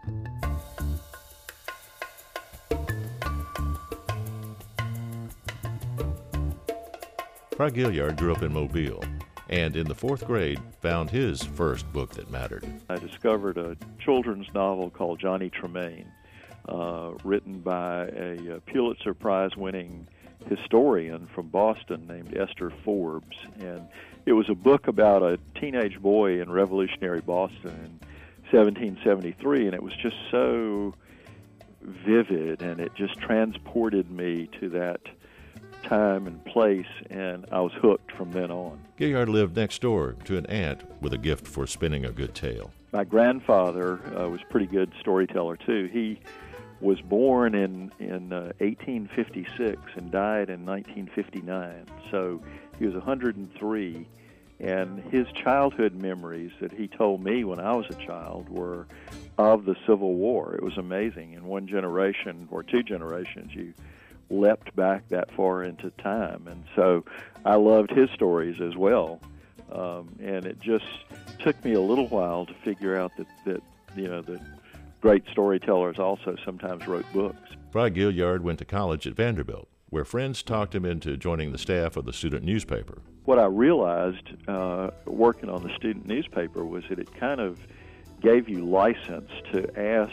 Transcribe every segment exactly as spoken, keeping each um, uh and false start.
Fry Gilliard grew up in Mobile, and in the fourth grade found his first book that mattered. I discovered a children's novel called Johnny Tremaine, uh, written by a, a Pulitzer Prize-winning historian from Boston named Esther Forbes. And it was a book about a teenage boy in revolutionary Boston in seventeen seventy-three, and it was just so vivid, and it just transported me to that time and place, and I was hooked from then on. Gilliard lived next door to an aunt with a gift for spinning a good tale. My grandfather uh, was a pretty good storyteller, too. He was born in, in uh, eighteen fifty-six and died in nineteen fifty-nine, so he was one hundred three, and his childhood memories that he told me when I was a child were of the Civil War. It was amazing. In one generation or two generations, you leapt back that far into time, and so I loved his stories as well. Um, and it just took me a little while to figure out that, that you know that great storytellers also sometimes wrote books. Fry Gilliard went to college at Vanderbilt, where friends talked him into joining the staff of the student newspaper. What I realized uh, working on the student newspaper was that it kind of gave you license to ask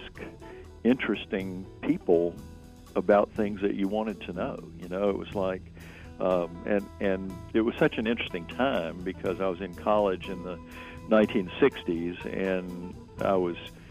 interesting people about things that you wanted to know. You know, it was like, um, and and it was such an interesting time because I was in college in the nineteen sixties, and I was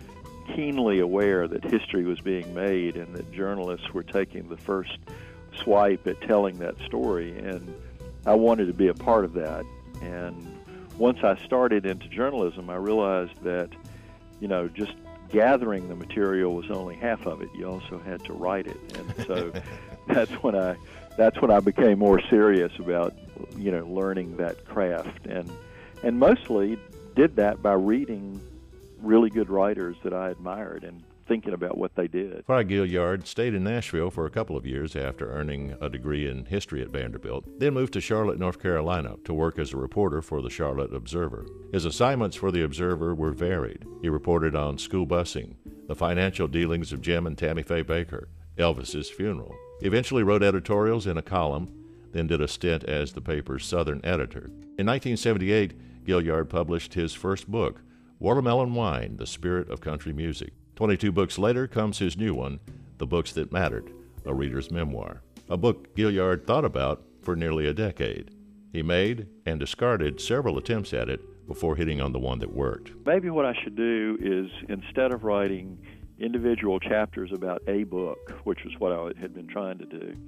keenly aware that history was being made and that journalists were taking the first swipe at telling that story, and I wanted to be a part of that. And once I started into journalism, I realized that, you know, just gathering the material was only half of it. You also had to write it, and so that's when I that's when I became more serious about, you know, learning that craft, and and mostly did that by reading really good writers that I admired and thinking about what they did. Fry Gilliard stayed in Nashville for a couple of years after earning a degree in history at Vanderbilt, then moved to Charlotte, North Carolina to work as a reporter for the Charlotte Observer. His assignments for the Observer were varied. He reported on school busing, the financial dealings of Jim and Tammy Faye Baker, Elvis's funeral. He eventually wrote editorials in a column, then did a stint as the paper's Southern editor. In nineteen seventy-eight, Gilliard published his first book, Watermelon Wine, The Spirit of Country Music. Twenty-two books later comes his new one, The Books That Mattered, a reader's memoir, a book Gilliard thought about for nearly a decade. He made and discarded several attempts at it before hitting on the one that worked. Maybe what I should do is, instead of writing individual chapters about a book, which was what I had been trying to do,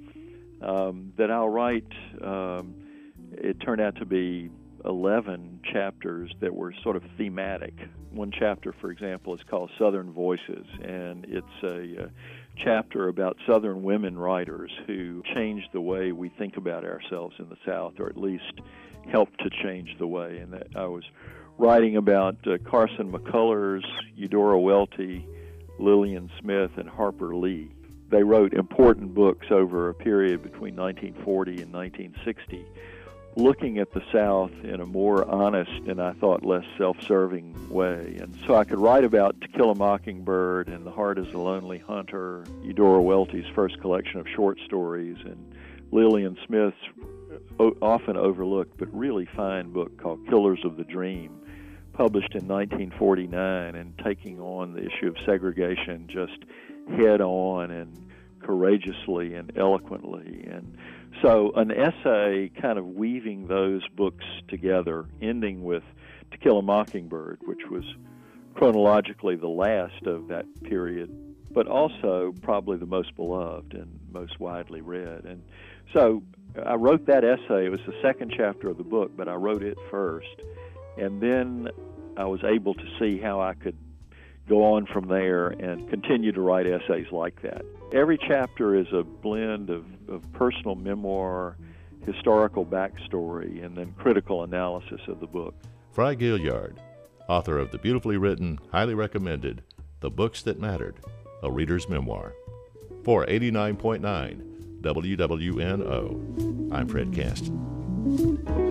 um, that I'll write, um, it turned out to be eleven chapters that were sort of thematic. One chapter, for example, is called Southern Voices, and it's a, a chapter about Southern women writers who changed the way we think about ourselves in the South, or at least helped to change the way. And that I was writing about uh, Carson McCullers, Eudora Welty, Lillian Smith, and Harper Lee. They wrote important books over a period between nineteen forty and nineteen sixty, looking at the South in a more honest and, I thought, less self-serving way. And so I could write about To Kill a Mockingbird and The Heart is a Lonely Hunter, Eudora Welty's first collection of short stories, and Lillian Smith's often overlooked but really fine book called Killers of the Dream, published in nineteen forty-nine, and taking on the issue of segregation just head-on and courageously and eloquently. And so an essay kind of weaving those books together, ending with To Kill a Mockingbird, which was chronologically the last of that period, but also probably the most beloved and most widely read. And so I wrote that essay. It was the second chapter of the book, but I wrote it first. And then I was able to see how I could go on from there and continue to write essays like that. Every chapter is a blend of, of personal memoir, historical backstory, and then critical analysis of the book. Fry Gilliard, author of the beautifully written, highly recommended The Books That Mattered, a reader's memoir. For eighty-nine point nine W W N O, I'm Fred Caston.